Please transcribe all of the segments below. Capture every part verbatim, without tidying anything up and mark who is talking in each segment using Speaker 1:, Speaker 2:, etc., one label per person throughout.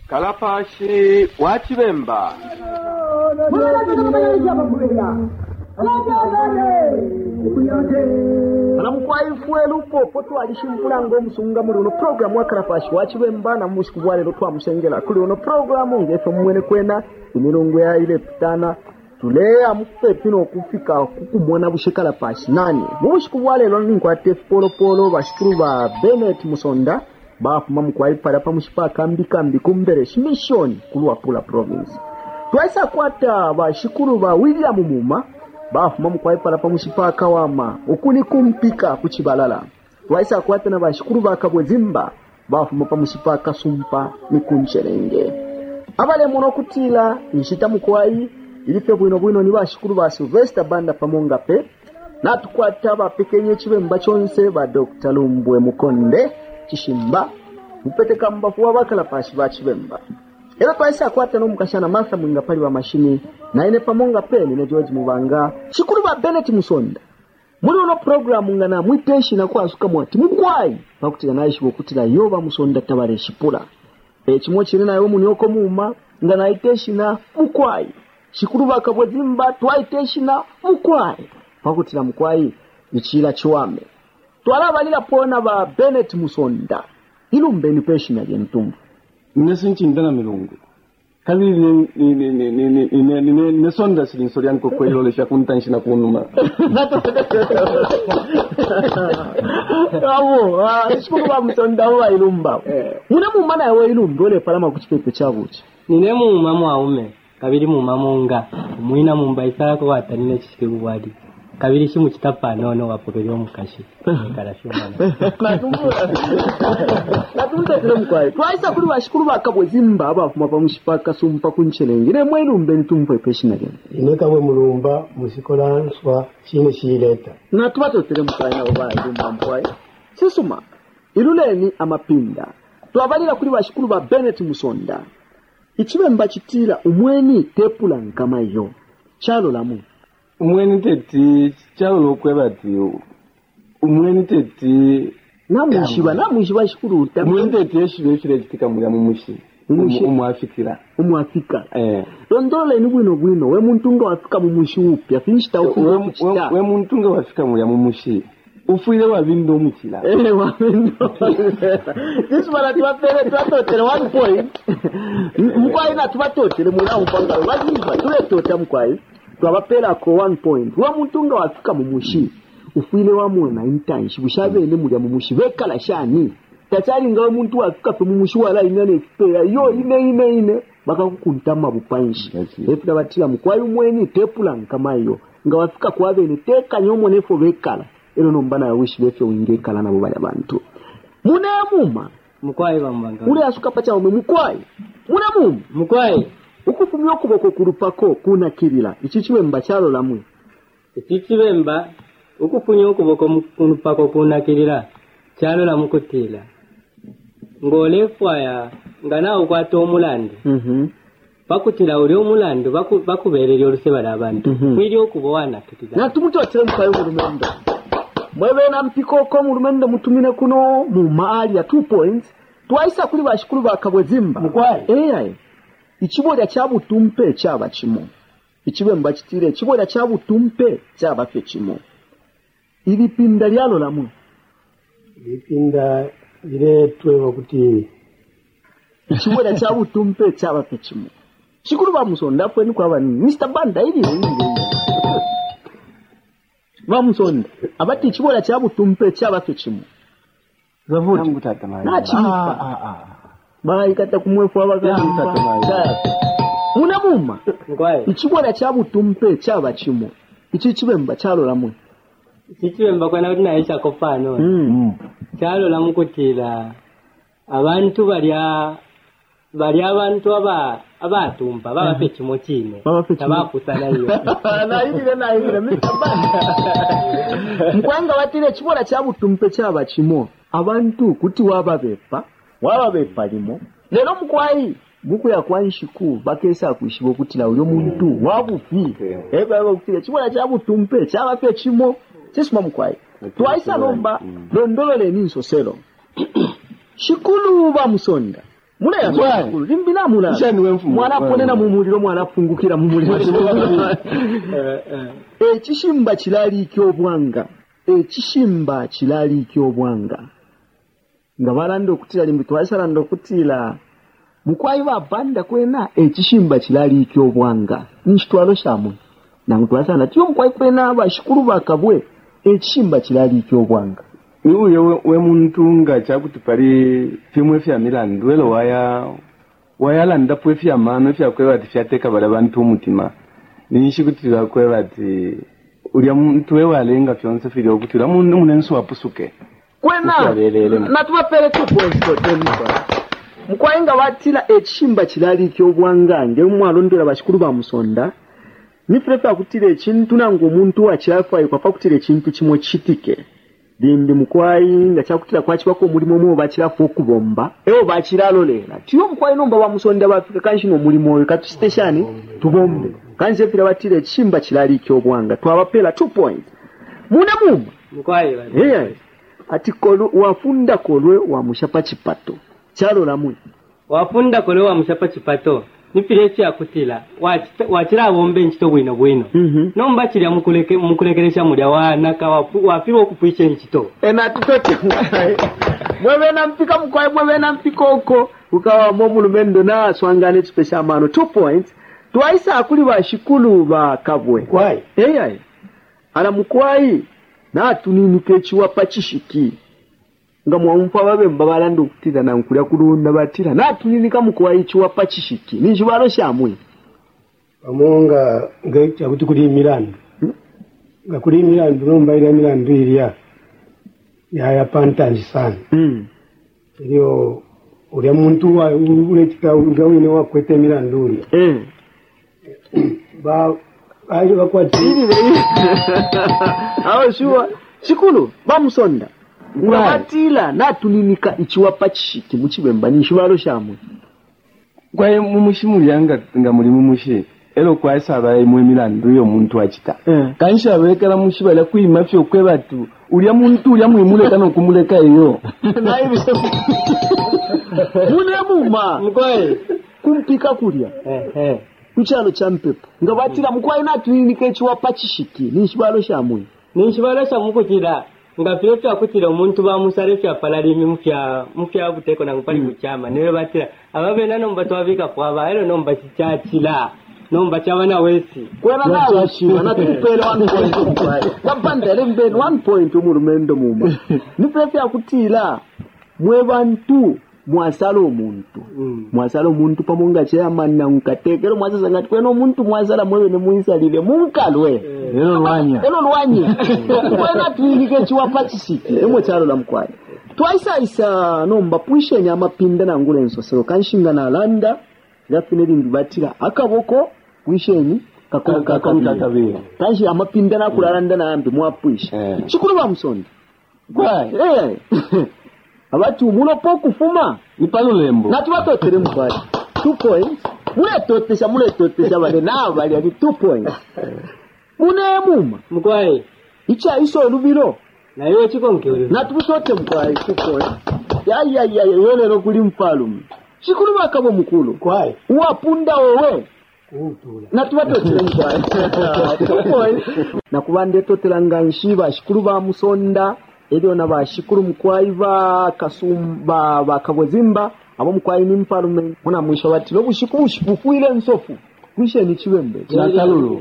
Speaker 1: Kalapashi wachibemba.
Speaker 2: Anamukwaifu elupo potu alishimpula ngo musunga muri uno programu wa Kalapashi wachibemba na mushikubwa lero twamusengela kuli uno programu ngefe mwene kwena imirongo ya ile pitana tulea mkupe pino kufika kukumona bushikala pashi nani mushikubwa lero ninkwate polo polo bashikuru ba Bennett Musonda bafuma mukwaipala pamushipa kambi kambi kumbere mission kulwa pula province twaisa kwata bashikuru ba William Muma bafuma mukwaipala pamushipa kawama ukuni kumpika kuchibalala twaisa kwata na bashikuru ba Kabwezimba bafuma pamushipa kasumpa mikuncherenge abale muno kutila nshita mukwai ilife bwino bwino ni bashikuru ba Sylvester Banda pamonga pe natukwata ba pekenye chibemba chonse ba Doctor Lumbwe Mukonde Chishimba mupete kamba fuwa Bakalapashi bachibemba era twaisa kwata no mukashana Martha Mwinga pali wa mashini na ine pamonga pe ni George Mubanga chikuru ba Bennett Musonda muri ono program ngana mwiteshi na kwasuka mwati mukwai bakutira nayishi bokutira yoba Musonda tabare shipula e chimo chiri nayo munyoko muma ngana iteshi na mukwai chikuru ba Kabwezimba twaiteshi na mukwai bakutira mukwai ichila chiwame twalabalira pona ba Bennett Musonda ilumbe ni peshina ya ntumbu
Speaker 1: Nesinchi ndana milungu kali ni ni ni ni ni ni ni ni ni sonda silinsoryani ko kwelo le shakuntanshina kunuma
Speaker 2: awo ah shikuru ba Musonda wa ilumba muna mumana yawe ilumbe ole palama kuchipepe chabuchi
Speaker 3: nine mu mama aume kabiri mu mamunga muina mumbaisa ko watanine chishikuru wadi kabiri shimu kitapa nono wapokero mukashi karashoma
Speaker 2: natumbuka natumbuka tele mkwai twaisa kuri bashikuru ba Kabwezimba abafuma pamushipaka sumpa kunchelenge ne mwelumbe ntumpe peshina gene
Speaker 4: ine kabwe mulumba musikolanswa chine shileta
Speaker 2: na tubato tele mkwai na oba ilumba mkwai sisuma iluleni amapinda twabalira kuri bashikuru ba Bennett Musonda ichibemba chitira umweni tepula nkama yo chalo lamu
Speaker 1: umweni teti chalo lokwebati umweni teti
Speaker 2: namushiba namushiba shikuru
Speaker 1: umweni teti yeshire shire kitika muri mumushi umwafikira
Speaker 2: umwafika
Speaker 1: eh
Speaker 2: ndondole ni bwino bwino we muntu ngo afika mumushi upya finishita
Speaker 1: ukuchita we muntu ngo afika muri mumushi ufuile wa bindo mukila
Speaker 2: eh wa bindo this mara tuwapele tuwatotele one point mkwai na tuwatotele mura upanga waziva tule tota mkwai twabapela ko one point wa muntu ngo afika mumushi ufuile wa mwana intanshi bushabe ne muri mumushi bekala shani tatari ngawe muntu afika pe mumushi wala inene expert yo ine ine ine bakakukuntama bupanshi efuna batira mkwai umweni tepula nkama yo ngawafika kwabe ne teka nyomo nefo bekala ero nombana ya wishi befe winge kala na bubaya bantu mune muma
Speaker 3: mukwai bambanga
Speaker 2: ule asuka pacha ume mukwai mune muma
Speaker 3: mukwai
Speaker 2: ukufumya okuboko kurupako kuna kirila ichichiwe mbachalo lamwe
Speaker 3: ichichiwe mba ukufunya okuboko kurupako kuna kirila chalo la mukutila ngole fwaya ngana ukwato omulande
Speaker 2: mhm
Speaker 3: bakutila uri omulande baku bakuberere orusebala abantu kwiri okubowana kitiga
Speaker 2: na tumutotele mkayo mulumendo mwebe na mpiko ko mulumendo mutumine kuno mu maali ya two points twaisa kuri bashikuru ba Kabwezimba
Speaker 4: mukwai
Speaker 2: eh ayi ichiboda chabutumpe chaba chimo ichiwe mbachitire ichiboda chabutumpe chaba fe chimo ibipinda lyalo lamu
Speaker 4: ibipinda liretwe bakuti
Speaker 2: ichiboda chabutumpe chaba fe chimo chikuru ba Musonda fwe ni kwa bani Mister Banda ili ili ba Musonda abati ichiboda chabutumpe chaba fe chimo
Speaker 1: zavuti ngutata mali
Speaker 2: na chipa
Speaker 1: ah ah
Speaker 2: bali kata kumwefu abagamba muna muma
Speaker 3: mukwai
Speaker 2: ichiboda chabutumpe chaba chimo ichi chibemba chalo lamwe
Speaker 3: ichichiwe mba kwa na naisha kofano
Speaker 2: mm
Speaker 3: chalo la mukutila abantu balya balya abantu aba abatumpa baba pe chimo chine tabakusana hiyo
Speaker 2: na ile na ile Mister Banda mkwanga watile chiboda chabutumpe chaba chimo abantu kuti wababepa wababepa limo lero mukwai buku ya kwanshiku bakesa kushibo kutila uyo muntu wabufi eba bakutila chiboda chabutumpe chaba pe chimo sisima mukwai twaisa lomba londolo le ninso selo shikulu ba Musonda muna ya mukulu limbina mula mwana ponena mu muliro mwana afungukira mu muliro ekishimba kilali kyobwanga ekishimba kilali kyobwanga nga balanda okutira limbi twasalanda okutira mukwayiba banda kwena ekishimba kilali kyobwanga nchitwalo shamwe nangu twasana tiyo mukwayi kwena abashikuru bakabwe ekishimba kilali kyobwanga
Speaker 1: uye we muntu nga chakuti pali fimwe fya milandu elo waya wayalanda pwe fya mano fya kwebati fyateka bala bantu umutima ninshi kuti bakwebati ulya muntu we walenga fyonse fili okutira mundu munenso wapusuke
Speaker 2: kwena natubapere tu points to tempa mukwainga batira ekishimba kilali kyobwanga nge umwalo ndera bashikuru ba musonda ni prefer kutira ekintu nango omuntu akyafayo kwa kutira ekintu kimwe kitike Dindi mukwayi nga kyakutira kwakibako mulimo mu bakirafu okubomba ewo bakiralolera tiyo mukwayi nomba wa musonda bafika kanshi no mulimo oyo katu station tubombe kanze pira batire ekishimba kilali kyobwanga twabapela two points muna mumba
Speaker 3: mukwayi bali
Speaker 2: yeah ati kolu wafunda kolwe wa mushapa chipato chalola mu
Speaker 3: wafunda kolwe wa mushapa chipato nipireki akutila wachira bombe nchito bwino bwino mm -hmm. nomba chiri mukuleke mukulekeresha mulya wana ka wafiwa okupuisha nchito
Speaker 2: ena tutoke mwewe na mpika mkwaye mwewe na mpika oko ukawa momulumendo na swangane special mano two points twaisa akuli bashikulu ba kabwe
Speaker 4: kwayi
Speaker 2: eh hey, ala mukwayi na tuninike chiwa pachishiki nga mwampa babe mbabalanda okutira na nkulya kulunda batira na tuninika mukwayi chiwa pachishiki ninjibalo shamwe
Speaker 4: amonga ngaita kuti kuli milandu hmm? nga kuli milandu nomba ila milandu iliya ya ya pantanji sana mm. Iyo uli muntu wa ule tika ugawine wa kwete milandu uli eh ba ayo bakwatiri awo shuwa chikulu bamusonda ngabatila natuninika ichiwa pachishiki muchibemba nishibalo shamwe
Speaker 1: kwaye mumushimuli yanga nga muri mumushi elo kwaisa abaye mwe milandu yo muntu achita eh. Kansha abekera mushibala kwima fyo kwebatu ulya muntu ulya mwimule kana kumuleka iyo
Speaker 2: naibi mune muma
Speaker 3: mkwaye
Speaker 2: kumpika kulya eh eh kuchalo champepo ngabatila mkwaye natuninika ichiwa pachishiki nishibalo shamwe
Speaker 3: nishibalo shamwe kutira nga fyo akutira omuntu ba musare fya palalimi mufya mufya buteko na ngupali kuchama niwe batira ababe nano mbatwabika kwa baero nomba chichachila nomba chabana wesi
Speaker 2: kwena nawe shiba natupele one point kwaye kapanda lembe one point umurumendo muma ni fya akutira mwe bantu mwasala omuntu mm. mwasala omuntu pamonga chairman na nkatekero mwasala ngati kwena omuntu mwasala mwewe ne muisalile munkalwe
Speaker 1: elo lwanya
Speaker 2: elo lwanya kwena tuilike chiwa pachisiki emwe chalo la mkwali twaisa isa nomba puishe nyama pinda na ngule nsosero kanshinga na landa gafineli ndibatira akaboko puisheni kakonka kakabira kanshi amapinda na kulalanda na ambi mwapuisha eh. Chikuru ba musonda
Speaker 1: kwaye
Speaker 2: eh abatu mulo poku fuma
Speaker 1: nipalo lembo
Speaker 2: natubato tere mkwali two points mule totesha mule totesha bale na bali ali two points mune muma
Speaker 3: mkwali
Speaker 2: icha iso lubiro
Speaker 3: na yo chikonkero
Speaker 2: natubusote mkwali two points ya ya ya yone no kuli mpalumu shikuru bakabo mukulu
Speaker 4: kwali
Speaker 2: uwapunda wewe utula natubato tere mkwali two points nakubande totelanga nshiba shikuru ba musonda Edo na bashikuru mkwaiva kasumba bakabozimba abo mkwai ni mparume muna mwisho bati no bushiku bushiku ile nsofu kwishe ni chibembe
Speaker 1: nakalulu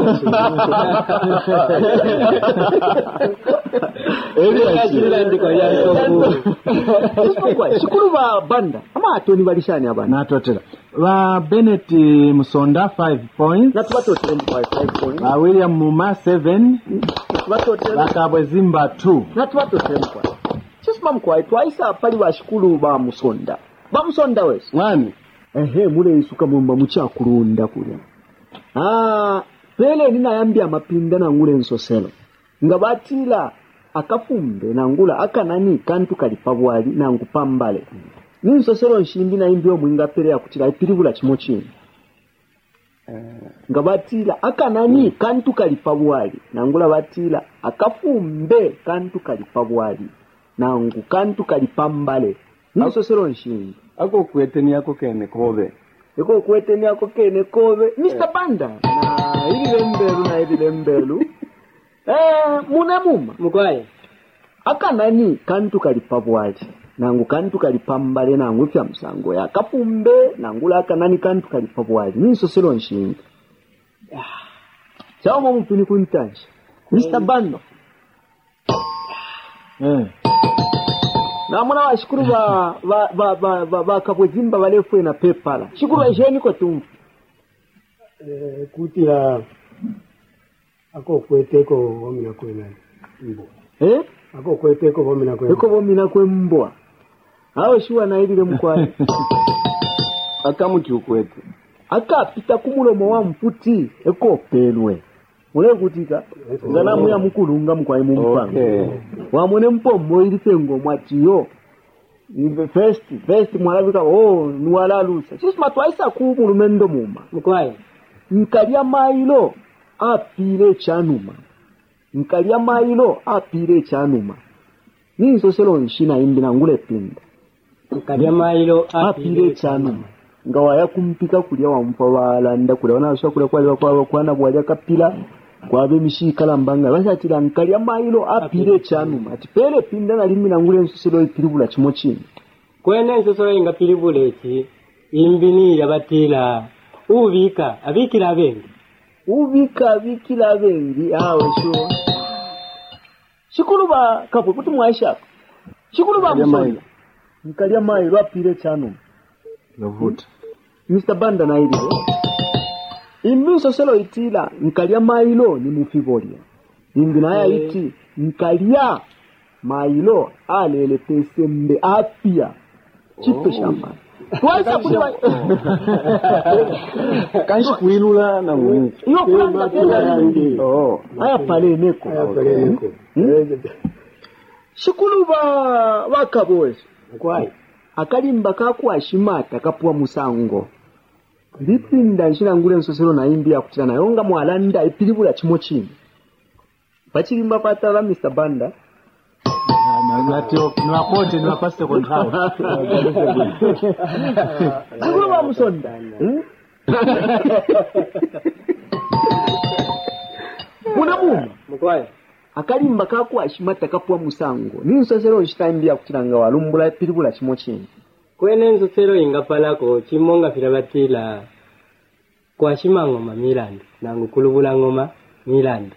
Speaker 2: Edo ajira ndiko ya nsofu kwa shikuru ba banda ama atoni balishani abana
Speaker 1: natotera ba Bennett Musonda five points
Speaker 2: natubatotere five points
Speaker 1: ba William Muma seven
Speaker 2: batotera
Speaker 1: bakabozimba two
Speaker 2: natubatotere kwa chisima mkwai twaisa pali bashikuru ba Musonda ba Musonda wese
Speaker 1: mwani
Speaker 2: ehe mule isuka mumba muchakulunda kulya ah pele nina yambia mapinda na ngule nsoselo ngabatila akafumbe na ngula akanani kantu kalipabwali na ngupambale ninsoselo nshimbi na imbyo mwinga pele ya kutila ipiribula chimochini uh, ngabatila akanani kantu kalipabwali na ngula batila akafumbe kantu kalipabwali na ngu kantu kalipambale ninsoselo nshimbi
Speaker 1: ako kweteni yako kene kobe
Speaker 2: iko kweteni yako kene kobe Mister Banda na ili lembelu na ili lembelu eh muna muma
Speaker 3: Mkwai
Speaker 2: akanani kantu kalipabwali nangu kantu kalipambale nangu fya msango ya kapumbe nangu la akanani kantu kalipabwali niso selo nshinga Chao mo mpini kuntanshi Mister Banda eh na mwana wa shukuru ba ba ba ba, ba, ba kabwezimba balefu na pepala shukuru ba jeni ko tumfu
Speaker 4: eh kutira ako kweteko bomina kwena mbo
Speaker 2: eh
Speaker 4: ako kweteko bomina kwena
Speaker 2: eko bomina kwembwa hao shuwa na ile mkwani
Speaker 1: akamuti ukwete
Speaker 2: akapita kumulomo wa mputi eko pelwe ule kutika ngana muya mukulunga mkwai mumpango
Speaker 1: okay
Speaker 2: wamone mpombo ili pengo mwatiyo Ibe first first mwalabika oh nuwala lusa sisi matwaisa kubu lumendo muma
Speaker 3: Mkwai
Speaker 2: nkalia mailo apile chanuma nkalia mailo apile chanuma niso selo nshina imbi na ngule pinda
Speaker 3: Nkalia mailo
Speaker 2: apile chanuma ngawa ya kumpika kulia wa mpa walanda kulia wana usha kulia kwa kwa kwa na bwali kapila kwa be mishikala mbanga basatira nkalia mailo apile chanuma atipele pinda na limi na ngule nsoselo ipilibula chimochini
Speaker 3: kwene nsoselo inga pilibule eki imbini yabatila ubika abikira abengi
Speaker 2: ubika abikira abengi awe sho shikuru ba kapo kuti mwaisha shikuru ba musoni nkalia mailo apile chanuma
Speaker 1: yavuta
Speaker 2: Mister Banda na ile imbi soselo itila nkalia mailo ni mufibolia imbi na ya iti nkalia mailo alele pesembe apia chipe shamba tuwaisa kuliwa
Speaker 1: kanshi kuilula na mwingi
Speaker 2: iyo kulanga kena yangi
Speaker 1: oh
Speaker 2: haya pale neko
Speaker 4: haya pale neko
Speaker 2: shikulu ba wakaboes
Speaker 4: kwai
Speaker 2: akalimba kakuwa shimata kapua musango lipinda nshina ngule nsoselo na imbi ya kutila na yonga mwalanda ipilibula chimochini pachilimba patala Mister Banda
Speaker 5: na natio nwakote nwapasite kontrao
Speaker 2: shikulu ba musonda muna muma
Speaker 3: Mkwai
Speaker 2: akalimba kakuwa shimata kapua musango ni nsoselo nshita imbi ya kutila nga walumbula ipilibula chimochini
Speaker 3: kwene nsoselo inga palako chimonga filabatila kwa shimangoma milandi nangu kulubula ngoma milandi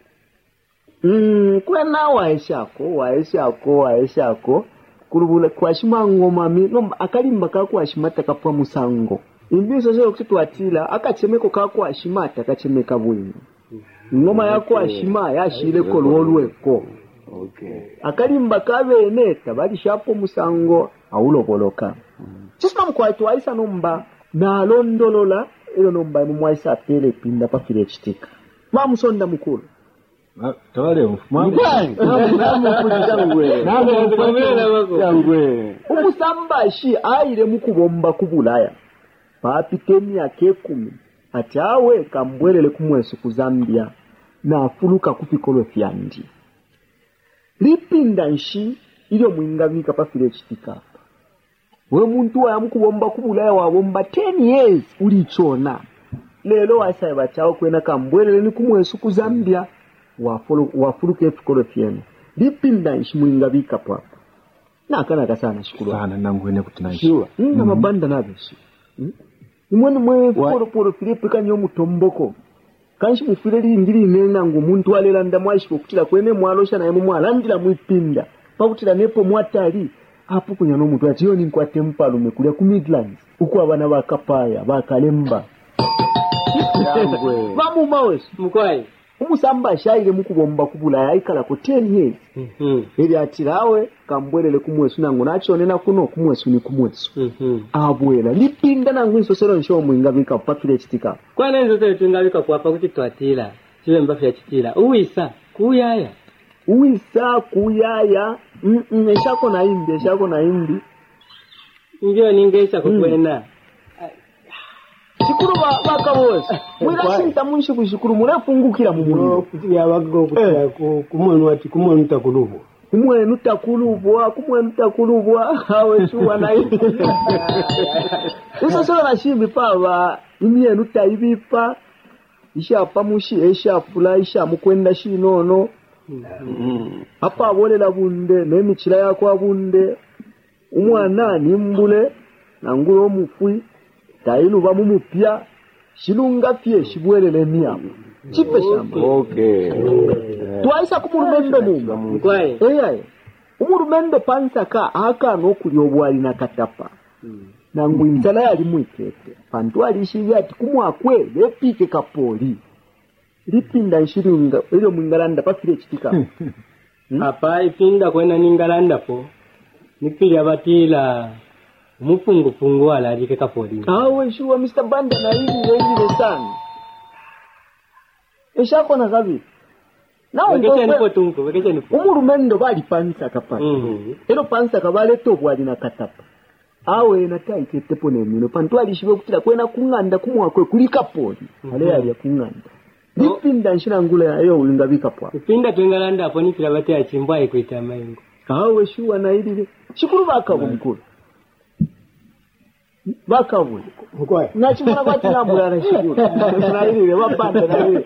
Speaker 2: mm kwena waeshako waeshako waeshako kulubula kwa shimangoma mi no akalimba kakuwa shimata kapua musango imbi soselo kutwatila akachemeko kakuwa shimata akachemeka bwingi ngoma yako ashima yashile ko lwolweko
Speaker 1: okay
Speaker 2: akalimba kabene tabali shapo musango auloboloka chisma mkwaitu aisa nomba na londolola ilo nomba mwaisa pele pinda pa file chitika ma musonda mukulu
Speaker 5: tawale mfumu
Speaker 1: yangwe
Speaker 2: umusambashi aile mukubomba kubulaya papiteni yake kumi atawe kambwelele kumwesu kuzambia na afuluka kupikolo fyandi lipinda nshi ilio mwingavika pa file chitika we muntu wa mukubomba kubulaya wabomba ten years ulichona lelo wasaye bachao kwena kambwelele ni kumwesu kuzambia wafulu wafuluka epikolo fyandi lipinda nshi mwingavika papa na kana kasana shukuru
Speaker 5: sana nangwene kutinaishi
Speaker 2: sure mm, na mabanda nabeshi mm? Umwene mwe poro poro Filipe kanyo mutomboko kanshi mufire lingiri nenga ngo muntu alela ndamwashi kutira kwene mwalosha na yemu mwalandira mwipinda pakutira nepo mwatali apo kunyano muntu atiyo ni kwa tempalume kulia ku Midlands uko abana bakapaya bakalemba
Speaker 1: yangwe
Speaker 2: bamu mawes
Speaker 3: Mkwai
Speaker 2: umusamba shaire mukubomba kubula yaikala ko ten years
Speaker 3: mhm
Speaker 2: ili atirawe kambwelele kumwesu nango nachonena kuno kumwesu ni kumwesu
Speaker 3: mhm
Speaker 2: abwela lipinda nango insosero nsho mwingavika papile chitika
Speaker 3: kwene nsoselo twingavika kwapa kuti twatila chiwe mbafya chitila uwisa kuyaya
Speaker 2: uwisa kuyaya mm -mm, eshako na imbi eshako na imbi
Speaker 3: ngiyo ningeisha kukwena
Speaker 2: shikuru ba bakabozi mwira shinta munshi kushikuru murafungukira mu muno
Speaker 4: kutira bago kutira ku kumonu ati kumonu takulubo
Speaker 2: kumwenu takulubwa kumwenu takulubwa awe shuwa na hivi iso solo na shimbi pava imyenu taibipa isha pamushi esha fula isha mukwenda shinono apa abolela bunde n'emichira yako abunde umwana nimbule nangulo mufui tailu bamumupya shilunga pye shibwelele miyamu chipe shamba
Speaker 1: okay
Speaker 2: twaisa kumurumendo mu
Speaker 3: Mkwae.
Speaker 2: eyaye umurumendo pansaka aka nokuli obwali na katapa nangu inzala yali mwikete pantu alishivya ati kumwakwe lepike kapoli lipinda nshirunga ilo mwingalanda pafile chitika
Speaker 3: Apa ipinda kwena ningalanda po. Nipili abatila mufungu fungu wala alike kapoli.
Speaker 2: awe shuwa mister Banda na hili hili sana eshako na gavi na
Speaker 3: Wekeche nipo
Speaker 2: ungo
Speaker 3: tunko, wekeche nipo.
Speaker 2: umurumendo bali pansaka pa
Speaker 3: Mhm.
Speaker 2: ilo pansaka bale tobwali na katapa awe na taikete pone mino pantu alishiwe kutila kwena kunganda kumwakwe kulika poli ale yali ya kunganda lipinda nshina ngula ya yo ulingabika pwa
Speaker 3: Ipinda tuengalanda hapo nipila bati ya chimbwa ikuita maingo.
Speaker 2: awe shuwa na hili shikuru bakabu mkulu bakabu
Speaker 4: Mkwae.
Speaker 2: na chimuna kwa tina mbulana shikuru na hili wapanda na hili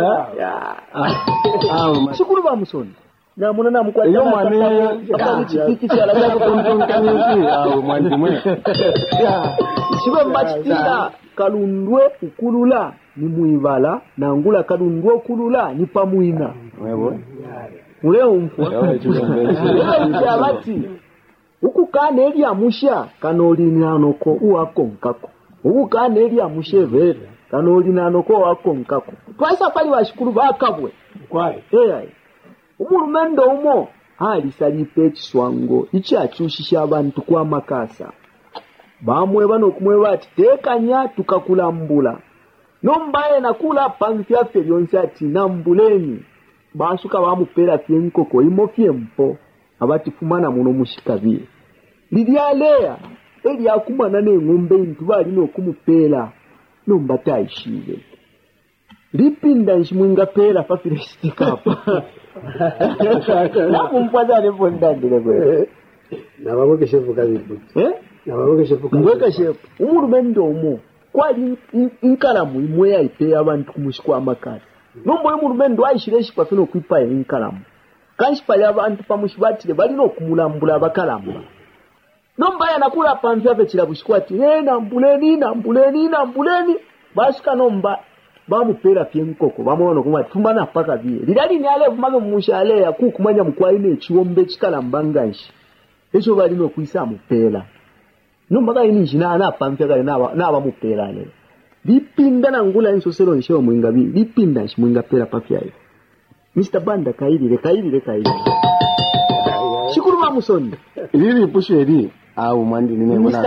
Speaker 2: shikuru ba musoni na muna na mkwa
Speaker 1: Iyo mwane
Speaker 2: apa chipiki cha la
Speaker 1: kuntunkaniki au mwanzimwe
Speaker 2: shibe mbachitira kalundwe ukulula ni muivala na ngula kalundwe ukulula ni pamuina
Speaker 1: wewe
Speaker 2: ule umfwa
Speaker 1: Yawe chukumbezi.
Speaker 2: ule abati ukukana eri amusha kanolini anoko uwako nkako ukukana eri amusha vere kanolini anoko uwako nkako twaisa pali bashikuru bakabwe
Speaker 4: Mkwae.
Speaker 2: eyaye umurumendo umo hali salipe ekiswango ikyachushisha abantu kwa makasa bamwe bano kumwe bati tekanya tukakulambula nombaye nakula panfya fyonse ati nambuleni basuka bamupera fyenkoko imo fyempo abati fumana muno mushikabire lilyalea eli akumana n'engombe intu bali n'okumupera nomba tayishibe lipinda nshimwinga pera fafire shitikapa nakumpwaza nepo ndandile kwe
Speaker 4: Nababoke shefu kabibu.
Speaker 2: eh
Speaker 4: Nababoke shefu kabibu.
Speaker 2: ngweka shepu umurumendo umo kwali in- inkalamu imwe yayipe abantu kumushikwa amakasi nombo umurumendo ayishire shipa fino kwipa inkalamu kanshipali abantu pamushibatire bali nokumulambula abakalamba nomba yanakula pantu ave chilabushikwa ati eh nambuleni nambuleni nambuleni basuka nomba bamupera fyenkoko bamwono kuma tumana paka biye lidali ni ale kumage mushale ya kukumanya mkwai ne chiwombe chikalambanganshi echo bali no kuisa mupera nomba ga ini jina na pampya ga na na bamupera le lipinda na ngula insosero nsho mwinga bi lipinda nshi mwinga pera papya yo mister Banda kairire kairire kairire shikuru bamusoni
Speaker 1: Ilili pushe ili au mwandi nime muna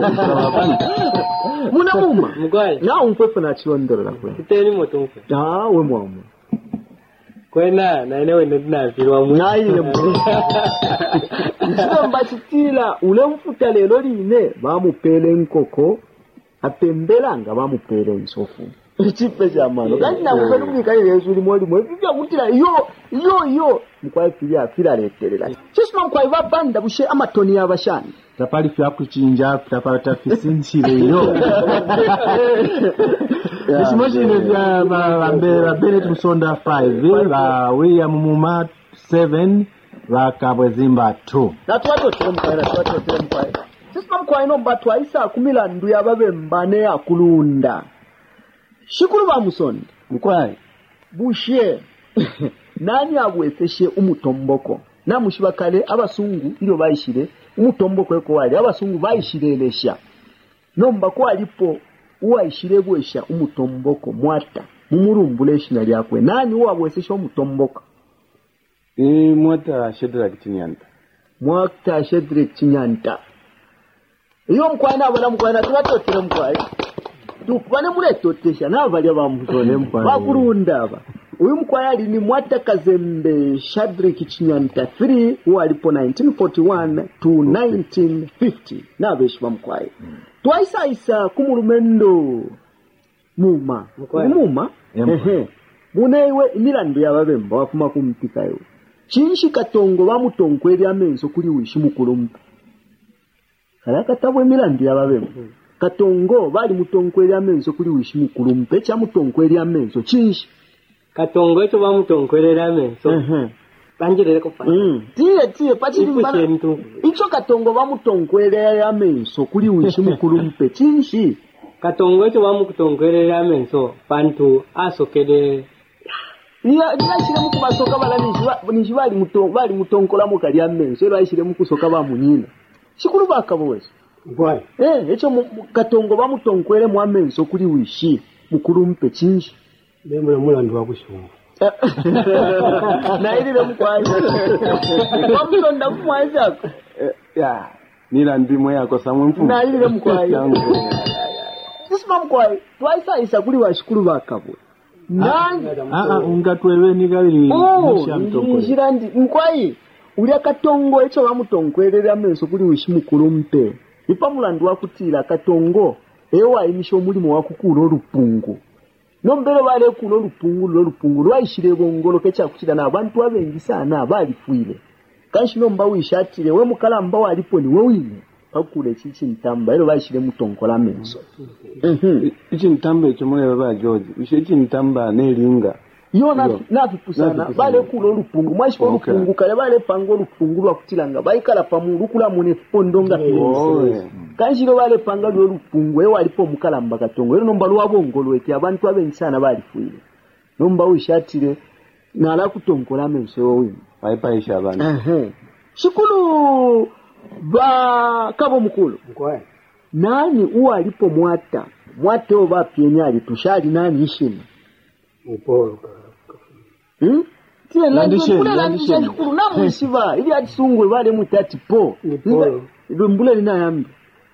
Speaker 2: muna muma
Speaker 3: Mkwae.
Speaker 2: na umpepe na chilondoro la kwe
Speaker 3: Kiteni motunko.
Speaker 2: ah we mwamu
Speaker 3: Kwena na eneo ndo tunafirwa mu.
Speaker 2: naile mwe Nsiba mbachitila ule mfuta lelo line bamupele nkoko apembela nga bamupele nsofu chipe cha mano kandi na kupelu mika ile yesu limoli mwe bibya kutila yo yo yo mkwaye fili afira letelela chisma mkwaye Banda bushe amatoni y'abashani
Speaker 5: tapali fyakuchinja tapata fisinchile iyo Nishimoshine vya bambera Bennett Musonda five la William Muma seven la Kabwezimba two.
Speaker 2: na twato tele mkwaye na twato tele mkwaye chisma mkwaye no mbatwa isa kumila ndu yababe mbane akulunda shikuru bamusoni
Speaker 1: Mkwai
Speaker 2: bushe nani abwefeshe umutomboko namushiba kale abasungu ilo bayishire umutomboko eko wali abasungu bayishirelesha nomba ko alipo uwayishire bwesha umutomboko mwata mumurumbule shina lyakwe nani uwabwesesha umutomboko
Speaker 1: e mwata shedra kitinyanda
Speaker 2: mwata Shedrick Chinyanta iyo mkwana abana mkwana tubatotera mkwaye tukubane muretotesha n'abalya bamuzone mkwana bakurunda aba uyu mkwaya ali ni Mwata Kazembe Shedrick Chinyanta three walipo nineteen forty-one to nineteen fifty nabeshi bamkwaye twaisa isa kumurumendo muma
Speaker 3: Mkwaye.
Speaker 2: muma
Speaker 5: Empa.
Speaker 2: ehe muneiwe imilandu yababemba wafuma kumpikayo chinshi katongo bamutonkweri amenso kuli wishi mukulumpe kala katabwe milandi yababemu katongo bali mutonkweri amenso kuli wishi mukulumpe cha mutonkweri amenso chinshi
Speaker 3: katongo echo bamutonkwerera amenso
Speaker 2: mhm
Speaker 3: banjirere ko fa
Speaker 2: mm tiye tiye pachiri mbana
Speaker 3: mtu
Speaker 2: icho katongo bamutonkweri amenso kuli wishi mukulumpe chinshi
Speaker 3: katongo echo bamukutonkwerera amenso pantu asokede
Speaker 2: Niya nashire mu kubasoka bala nishiba nishibali mutongo bali mutonkola mu kali amenso era ashire mu kusoka ba munyina shikuru bakabowese
Speaker 4: Bwai.
Speaker 2: eh echo mu- mu- katongo bamutonkwere mu amenso kuli wishi mukulumpe chinshi
Speaker 4: Lemwe mulandu wakushunga.
Speaker 2: na ili mkwai bamutonda mkwai zako
Speaker 1: Eh, ya nila ndimwe yako samwe mfu
Speaker 2: na ili mkwai sisima mkwai twaisa isa kuli washikuru bakabwe nani
Speaker 5: Ah ah ungatwewe ni kabiri
Speaker 2: oh
Speaker 5: nishamtoko.
Speaker 2: njirandi mkwai uli akatongo echo bamutonkwerera amenso kuli wishi mukulumpe ipa mulandu wakutira katongo ewa imisho mulimo wakukula olupungu nombero bale kula olupungu lo lupungu lwaishire bongolo kecha kuchira na abantu abengi sana balifwile kanshi nomba wishatire we mukalamba walipo ni we wine pakule chichi ntamba ero baishire mutonkola amenso mhm
Speaker 1: ichi ntamba echo mwe baba George ishe ichi ntamba nelinga
Speaker 2: yo na
Speaker 1: Yo.
Speaker 2: navipusana
Speaker 1: Navipusana.
Speaker 2: bale kula olupungu mwashiko
Speaker 1: Okay.
Speaker 2: olupungu kale bale panga olupungu lwakutilanga baikala pamulu kula mune pondonga
Speaker 1: Oh,
Speaker 2: pili
Speaker 1: yeah.
Speaker 2: kanshiro bale panga lyo lupungu ewa alipo mukalamba katongo ero nomba lwabongolo eti abantu abengi sana balifuile nomba wishatire nala kutonkola amenso wino
Speaker 1: baipaisha abantu
Speaker 2: ehe shikulu ba kabo mukulu
Speaker 4: Bwai.
Speaker 2: nani uwa alipo mwata mwata oba pyenyali tushali nani ishima
Speaker 4: Mpolo.
Speaker 2: Hmm? Tiye
Speaker 5: Landishe,
Speaker 2: mbule
Speaker 5: landishe.
Speaker 2: landishe shukuru na mwisiba ili atisungwe bale mutati po
Speaker 4: Ni polo.
Speaker 2: Nga- mbule lina yambi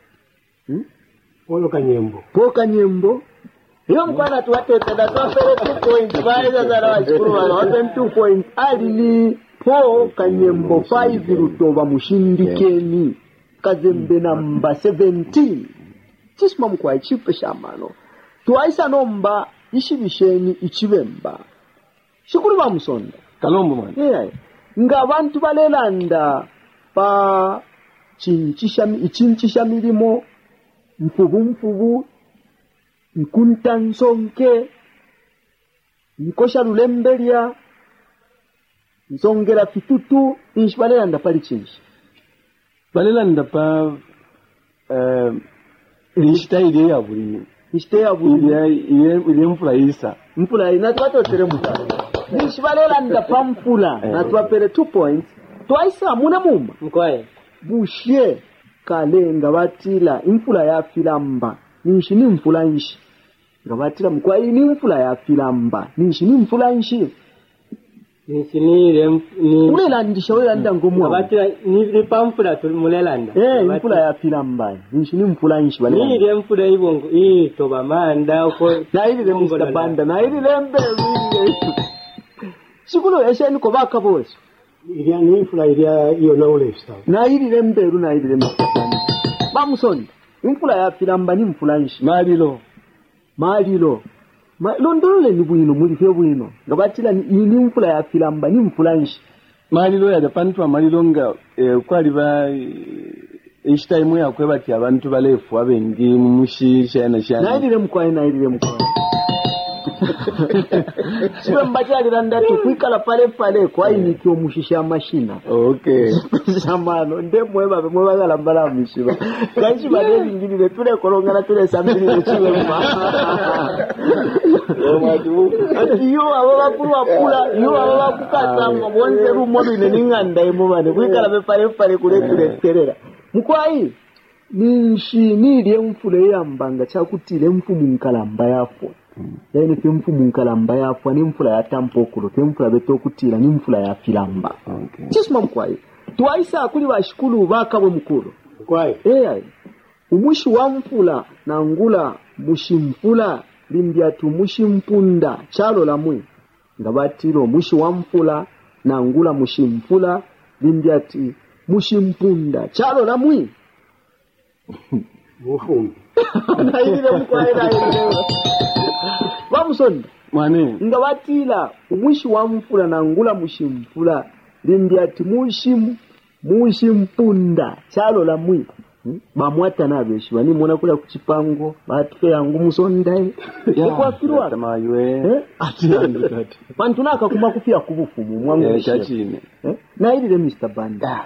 Speaker 4: Polo kanyembo.
Speaker 2: po kanyembo iyo mkwana tuwatete da tuwapele two points baeza zara wa shukuru wala wapen two points alili po kanyembo five rutoba mushindikeni kazembe namba seventeen chisima mkwa ichipe shamano tuwaisa nomba ishibisheni ichibemba shukuru ba musonda
Speaker 1: kalombo mwana
Speaker 2: yeah. Nga abantu balelanda pa chinchisha ichinchisha milimo mfubu mfubu nkuntansonke nkosha lulembelia nzongera fitutu inshi balelanda pali chinshi
Speaker 1: balela ndapa eh ishita ile ya buli
Speaker 2: ishiteya buli
Speaker 1: ile ile ile mfurahisha
Speaker 2: mpula ina twatotere mutano inshi balelanda pa mpula na twapere two points twaisa muna muma
Speaker 3: mkwae
Speaker 2: bushe kale nga batila imfula ya filamba ninshi ni mfula nshi nga batila mkwa ni mfula ya filamba ninshi ni mfula nshi
Speaker 3: nishinire ni
Speaker 2: ulelandisha ulelandira ngomwa
Speaker 3: abatira ni ni pamfula tuli mulelanda
Speaker 2: eh imfula ya filamba ninshi ni mfula nshi
Speaker 3: ni
Speaker 2: bale
Speaker 3: ile mfula ibongo ii toba manda uko
Speaker 2: na ili le
Speaker 3: Bongo
Speaker 2: Mister
Speaker 3: la-
Speaker 2: Banda na ili le mbe sikulo esheni ko bakaboso
Speaker 4: Ilia ni infula ilia iyo na ule sawa.
Speaker 2: na ili le mberu na ili le Mister Banda bamusoni imfula ya filamba ni mfula nshi
Speaker 1: malilo
Speaker 2: malilo Ma, londolole ni bwino muri fye bwino ngabatila ni ni mfula ya filamba ni mfula nshi
Speaker 1: malilo ya japantu malilo nga eh, kwali ba ishita imwe yakwebati abantu balefu abengi mushisha na
Speaker 2: na
Speaker 1: shana
Speaker 2: ilile mkwai na ilile mkwai siwe mbachali landa tukwikala pale pale kwa inikyo mushisha mashina
Speaker 1: okay
Speaker 2: shamano nde mweba be mweba kala mbala mishiba kanshi bale bingine tule korongana tule sambili chiwe mwa ati yo abo bakuru apula yo abo bakukasa ngo bonze rumo bine ninganda imo bane kwikala be pale pale kule kule terera mkwai ninshi niliye mfule yambanga chakutile mfumu nkalamba yafo yaani pe mfumu nkalamba yafo ni mfula ya tampokulo pe mfula beto kutila ni mfula ya filamba
Speaker 1: okay
Speaker 2: chisima mkwai twaisa kuli bashikulu bakabwe mukuru
Speaker 4: Bwai.
Speaker 2: eh umushi wa mfula na ngula mushimfula limbya tu mushimpunda chalo lamwe ngabatiro mushi wa mfula na ngula mushimfula limbya ti mushimpunda chalo lamwe
Speaker 4: Mufumbi.
Speaker 2: na ile mkwai na ile bamusonda
Speaker 1: mwane
Speaker 2: ngabatila umushi wa mfula na ngula mushimfula lindi ati mushimu mushimpunda chalo la mwi hmm? Bamwata nabeshi bani mona kula kuchipango batufe yangu musondaye ekwafirwa
Speaker 1: tamaywe
Speaker 2: eh
Speaker 5: ati yandu kati
Speaker 2: bantu nakakuma kufia kubufumu mwangu
Speaker 1: eh chachine
Speaker 2: eh na ili mister Banda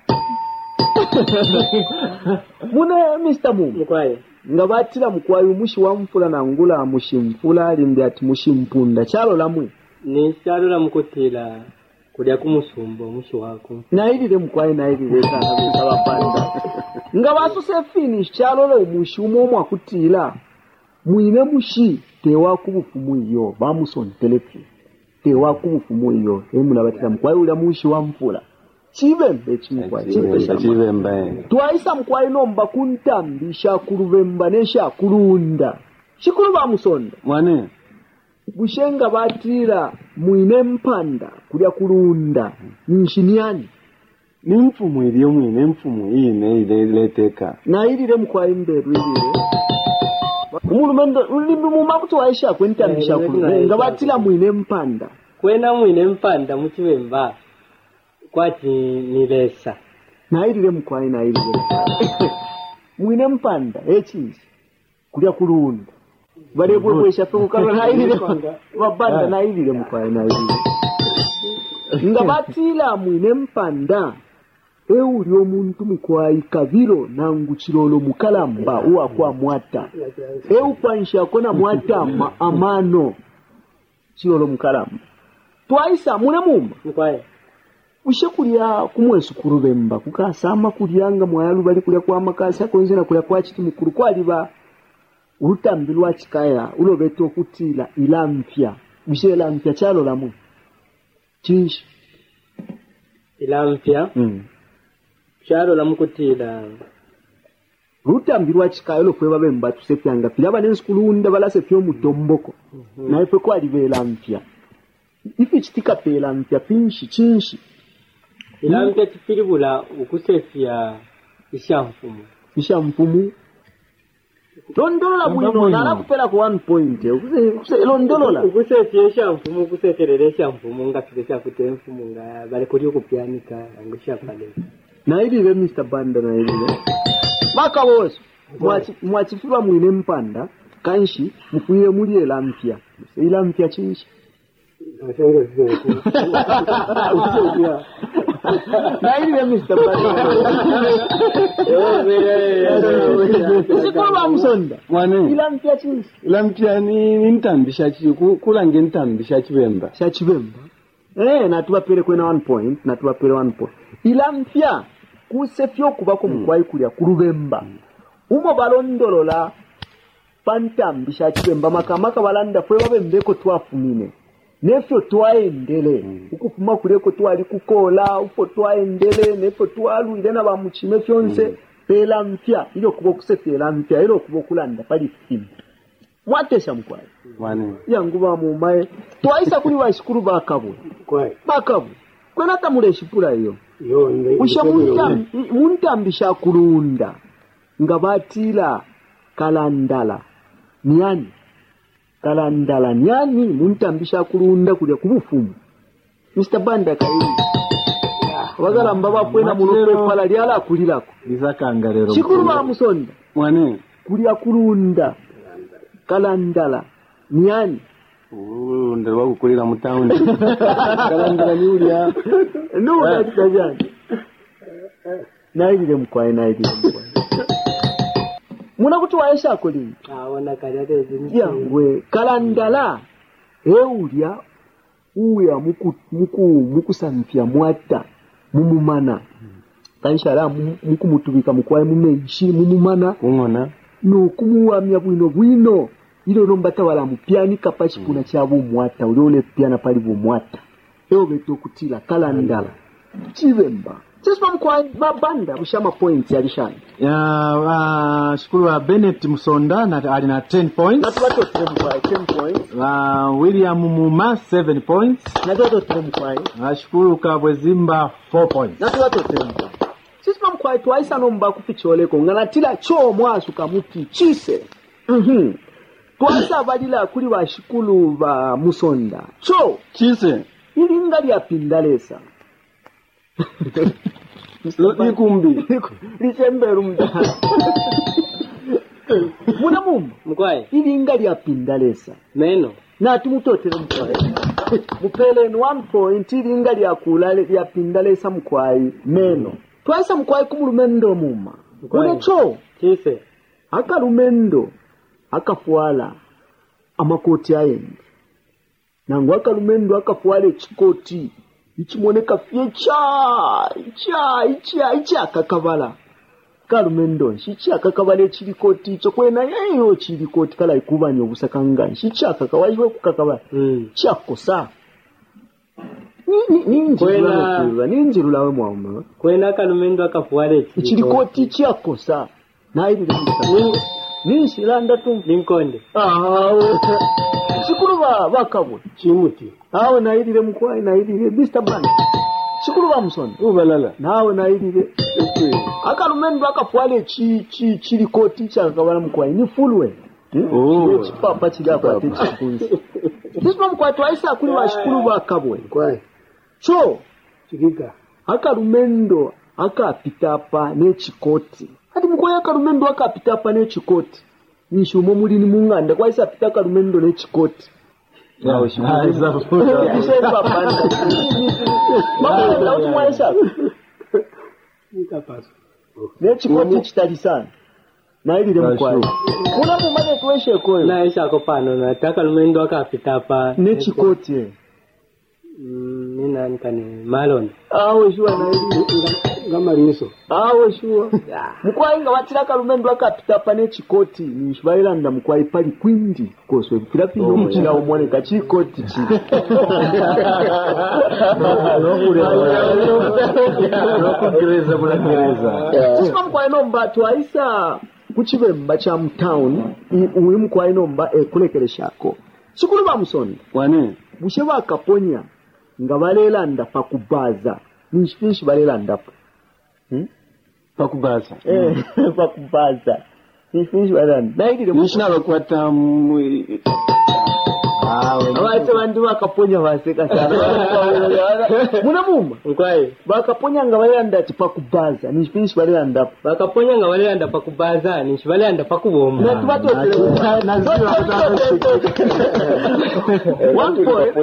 Speaker 2: mune mister Mumu
Speaker 3: mukwaye
Speaker 2: ngabatira mukwayo mushi wa mfula na ngula mushimfula lindi ati mushimpunda chalo la mwi
Speaker 3: ni chalo la mukutila kulya kumusumbo mushi wako
Speaker 2: na ili mukwaye na ili sana bisabapanda ngabasose finish chalo lo mushi umomwa akutila muine mushi tewa kubufumu iyo bamusontelefi tewa kubufumu iyo emuna batira mukwaye ula mushi wa mfula chibembe chimukwaye chibembe
Speaker 1: chibembe
Speaker 2: twaisa mukwaye nomba kuntambisha kurubemba nesha kurunda shikuru bamusonda
Speaker 1: mwane
Speaker 2: bushenga batira muine mpanda kulya kurunda nshiniani
Speaker 1: ni mfumu iliyo mwine mfumu ine ile leteka
Speaker 2: na ilile mukwaye mberu ilile umulumendo ulimbi mumakuti waisha kwentambisha kurunda ngabatira muine mpanda
Speaker 3: kwena mwine mpanda muchibemba kwati nilesa
Speaker 2: na ilile mukwaye na ilile muine mpanda echinzi kulya kurunda bale bwe bwe shafo kama na ilile wabanda na ilile mukwaye na ilile ngabatira muine mpanda euli omuntu mukwaye kabiro nangu chilolo mukalamba uwa kwa mwata eu kwansha kona mwata ma amano chilolo mukalamba twaisa mune mumba
Speaker 3: mukwaye
Speaker 2: ushe kulya kumwesu kurubemba kukasama kulyanga mwayalu bali kulya kwa makasa konzina kulya kwa chiti mukuru kwaliba urutambilwa chikaya ulobeto kutila ilampya ushe ilampya chalo lamu chinshi
Speaker 3: ilampya
Speaker 2: mm.
Speaker 3: chalo la mukutila
Speaker 2: rutambirwa chikaya lokwe babemba tusepyanga pilaba nensikulunda balase pyo mutomboko mm-hmm. Na ife kwalibe ilampya ifi chitika pela mpya pinshi chinshi
Speaker 3: ilampya tipilibula ukusefya ishamfumu
Speaker 2: ishamfumu londolola bwino nala kupela ko one point ukuse ukuse londolola
Speaker 3: ukusefya ishamfumu ukusekelele ishamfumu ngafike chakute mfumu nga bale kuli okupyanika angusha pale
Speaker 2: na ili le mister Banda na ili le maka boso mwachi mwachifirwa mwine mpanda kanshi mfuye muli elampya elampya chinshi
Speaker 3: Asenge zile.
Speaker 2: Na ili ya mister Usikuwa msonda.
Speaker 1: Mwane.
Speaker 2: Ila mpya chinsi.
Speaker 1: Ila mpya ni ntambisha chi kula nge ntambisha chibemba.
Speaker 2: Cha chibemba. Eh na tuwapele kwena one point na tuwapele one point. Ila mpya kusefyo kubako mkwai kulya kurubemba. Umo balondolola pantambisha chibemba makamaka balanda fwe babembeko twafumine. Nefyo twaendele mm. Ukufuma kuleko twali kukola ufo twaendele nefyo twalu ilena bamuchime fyonse mm. Pela mpya ilo kubo kusefela mpya ilo kubo kulanda pali fimu mwatesha mkwai
Speaker 1: mwane
Speaker 2: yangu ba mumaye twaisa kuli bashikuru bakabo
Speaker 4: kwai
Speaker 2: bakabo kwena tamule shipura iyo
Speaker 4: yo nge
Speaker 2: usha muntam muntambisha kurunda ngabatila kalandala nyani kalandala nyani muntambisha kurunda kulya kubufumu mister Banda kayi wagala mbaba kwena munope pala lyala kulilako
Speaker 5: bizakanga lero
Speaker 2: shikuru ba musonda
Speaker 1: mwane
Speaker 2: kulya kurunda kalandala nyani
Speaker 1: uh ndo wakukulira mu town kalandala ni ulya
Speaker 2: no katika jani na ile mkwai na ile mkwai muna kuti waisha akoli
Speaker 3: ah wana kadade zini
Speaker 2: yangwe kalandala eulya uya muku muku mukusamfya mwata mumumana kanshara muku mutubika mukwai mumenshi mumumana
Speaker 1: kungona
Speaker 2: no kumuwamya bwino bwino ilo nombata wala mupyani kapachi kuna mm. Chabu mwata uliole pyana pali bu mwata eo beto kutila kalandala chibemba sespa mkwai babanda bushama points ya lishani
Speaker 5: ya uh, shukuru wa Bennett Musonda na alina ten points
Speaker 2: natuwato mkwai ten points
Speaker 5: uh, William Muma seven points
Speaker 2: natuwato mkwai
Speaker 5: na shukuru Kabwezimba four points
Speaker 2: natuwato mkwai sespa mkwai twaisa nomba kufichole ngana tila cho mwasu kamuti chise mhm twaisa badila kuli bashikulu ba Musonda cho
Speaker 1: chise
Speaker 2: ilinga lya pindalesa
Speaker 1: Lo ikumbi.
Speaker 2: Lichembera umdala. Muna mumu.
Speaker 3: Mkwai.
Speaker 2: Ili ingali ya pindalesa.
Speaker 3: Meno.
Speaker 2: Na tumutotele mkwai. Mupele ni one point ili ingali ya kulale ya pindalesa mkwai. Meno. Twaisa mkwai kumulumendo muma. Une cho.
Speaker 3: Chise.
Speaker 2: Aka lumendo. Aka fuala. Amakoti ayendi. Nangu aka lumendo aka fuale chikoti. Ichimoneka fie cha. Cha. Icha. Icha kakabala. Kalumendo shicha kakabale chirikoti chokwena yeyo chirikoti kala ikubanya obusakanga shicha kakawaiwe kukakabala
Speaker 3: mm.
Speaker 2: Chakosa ni ni njirula ni njirula we mwauma
Speaker 3: kwena kalumendo akafuale
Speaker 2: chirikoti chakosa na ili ni ni shilanda tu
Speaker 3: ninkonde
Speaker 2: ah sikuru ba bakabwe
Speaker 4: chimuti
Speaker 2: awo na ili mkwai na ili mister Band sikuru ba musoni
Speaker 1: Ubalala.
Speaker 2: nawe na ili akalumendo akafuale chi chi chirikoti chakabala mkwai ni fulwe
Speaker 1: Oh.
Speaker 2: chipapa chigapa techikunzi Disma mkwai twaisa kuli bashikuru bakabwe
Speaker 4: kwai
Speaker 2: so
Speaker 4: chikika
Speaker 2: akalumendo akapitapa nechikoti ati mkwai akalumendo akapitapa nechikoti nishumo muri ni munganda kwaisa pita akalumendo nechikoti
Speaker 1: Yawo
Speaker 5: Ah, is that food?
Speaker 2: Disemba panda mama ndauti mwaisa
Speaker 4: nikapasa
Speaker 2: nechikoti chitali sana na ili mkwai kuna mumane tuweshe koyo
Speaker 3: na isha kopano na taka lumendo akapita pa
Speaker 2: nechikoti
Speaker 3: mm, nina nkane malon
Speaker 2: awe shua na ili
Speaker 4: ngamariso
Speaker 2: awe shua mkwai nga watira kalumendo akapita pa nechikoti nishbairanda mkwai pali kwindi koswe kila pino mchira omone kachikoti chi
Speaker 5: Nokugereza kunagereza.
Speaker 2: sima mkwai nomba twaisa kuchibemba cha mtown uwi mkwai nomba ekulekele shako sikulu ba musoni
Speaker 1: Wane?
Speaker 2: bushe bakaponya nga balelanda pakubaza nishifishi balelanda pa hmm?
Speaker 1: Pakubaza.
Speaker 2: eh pakubaza nishifishi balelanda naidile
Speaker 1: Nishina bakwata mu
Speaker 5: Ah, we
Speaker 2: abaite bandi bakaponya baseka sana muna mumba
Speaker 3: mkwai
Speaker 2: bakaponya nga balelanda ati pakubaza nishifishi balelanda pa
Speaker 3: bakaponya nga balenda pakubaza nishi balenda pakuboma
Speaker 2: na tubatotele one point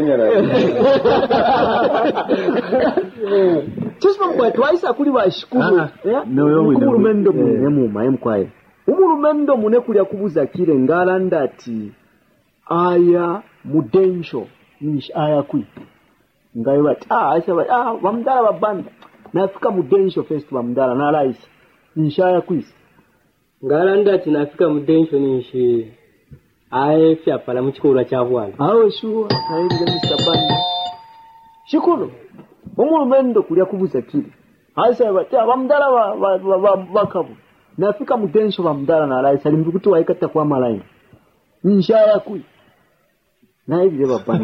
Speaker 2: Chisma mkwai twaisa kuli bashikuru
Speaker 5: Ah, no, yo we know.
Speaker 2: umurumendo
Speaker 5: Eh.
Speaker 2: mune muma emkwai umurumendo mune kulya kubuza kire ngalanda ati aya mudensho nish aya kwi ngayo bati ah aisha bati ah bamdala babanda nafika mudensho first bamdala na raisa nish aya kwi
Speaker 3: ngalanda tinafika mudensho nishi aye fya pala mchikura cha bwana
Speaker 2: awe shuwa aidile mister Banda shikuru umurumendo kulya kubuza kire aisha bati ah bamdala ba- ba- ba- ba- bakabu nafika mudensho bamdala na raisa limbukuti waikata kwa malaini nish aya kwi na hivi babanda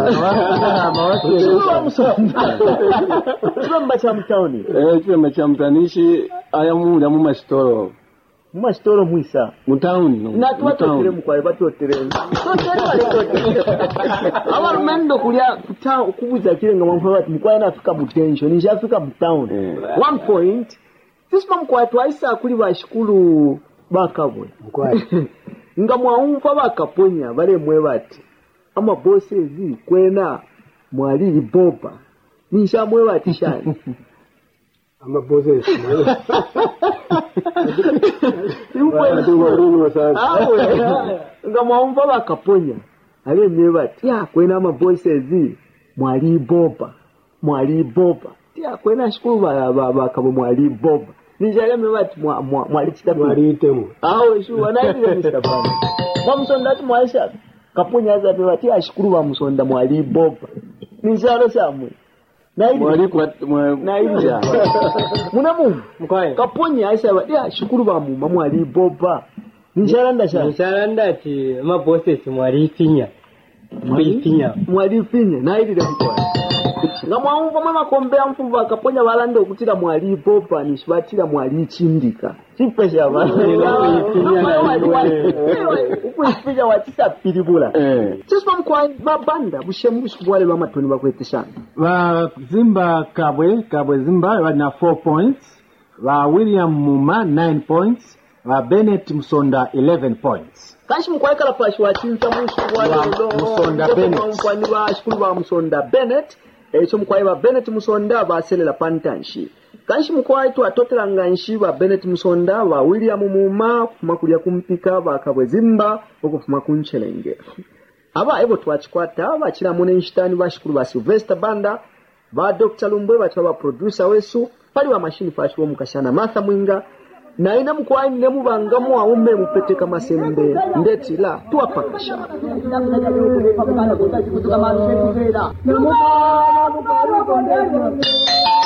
Speaker 2: chibamba cha mtaoni
Speaker 1: Eh, chipemba cha mtanishi ayamula mu mastoro.
Speaker 2: mumastoro mwisa
Speaker 1: Mu town. no,
Speaker 2: na
Speaker 1: mu
Speaker 2: tuwatotire
Speaker 1: town.
Speaker 2: mukwaye batotire abarumendo kulya kuta kubuza kile nga mwamfa bati mukwaye nafika mu tension nisha afika mu town
Speaker 1: Eh.
Speaker 2: one point sisima mukwaye twaisa kuli bashikulu bakabwe
Speaker 4: kwai
Speaker 2: nga mwaumfa bakaponya bale mwe bati ama bosses kwena mwali boba nisha mwe bati shani
Speaker 4: amaboses
Speaker 2: awe nga mwaumfa bakaponya ale mwe bati ya kwena ama bosses mwali boba mwali boba ya kwena shikuru ba bakabo mwali boba nisha ale mwe bati mwali chitabu
Speaker 4: mwaliitemu
Speaker 2: awe shuwa na ile mister Banda mwamusonda ati mwaisha kaponya za bati ashikuru ba musonda mwali boba ninjalo samwe na ile
Speaker 1: Mwali kwa mwa
Speaker 2: na ile muna mu
Speaker 3: mkwai
Speaker 2: kaponya aisha bati ashikuru ba mu mwali boba ninjalo ndasha
Speaker 3: nishalanda ti mabose si mwari tinya mwari tinya
Speaker 2: mwali finya na ile kwa nga mwamva mwa makombe amfuva akaponya balande okutira mwali popa ni shibatira mwali chindika chipesha abantu ukuispija watisa pilibula sisi mkwa babanda bushemu bushibwale lwa matoni bakweteshana
Speaker 5: ba Zimba Kabwe Kabwe Zimba bana four points, ba William Muma nine points, ba Bennett Musonda eleven points.
Speaker 2: Kanshi mkwalekala pashi wachinza mushibwale lo
Speaker 5: Musonda Bennett
Speaker 2: mkwani wa shikulu ba Musonda Bennett echo mkwai ba Bennett Musonda baselela pantanshi kanshi mkwai tu atotela nganshi ba Bennett Musonda ba William Muma kufuma kulya kumpika ba Kabwe Zimba okufuma kunchelenge aba ebo twachikwata bachira mune nshitani bashikulu ba Sylvester Banda ba Doctor Lumbwe bachwa ba producer wesu pali wa machine fashi wo mukashana Martha Mwinga na ina mkwai ne mubangamu wa ume mupeteka masembe ndeti la tuwapakisha Thank you.